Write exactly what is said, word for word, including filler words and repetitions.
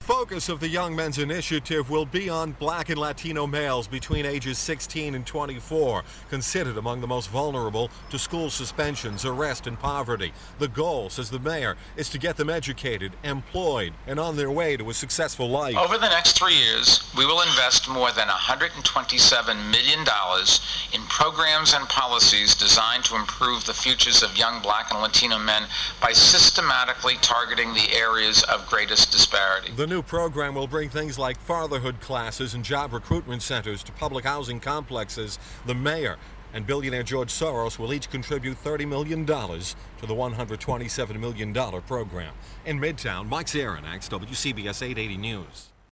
Focus of the Young Men's Initiative will be on Black and Latino males between ages sixteen and twenty-four, considered among the most vulnerable to school suspensions, arrest, and poverty. The goal, says the mayor, is to get them educated, employed, and on their way to a successful life. Over the next three years, we will invest more than one hundred twenty-seven million dollars in programs and policies designed to improve the futures of young Black and Latino men by systematically targeting the areas of greatest disparity. The new program will bring things like fatherhood classes and job recruitment centers to public housing complexes. The mayor and billionaire George Soros will each contribute thirty million dollars to the one hundred twenty-seven million dollars program. In Midtown, Mike Zaranax, W C B S eight eighty News.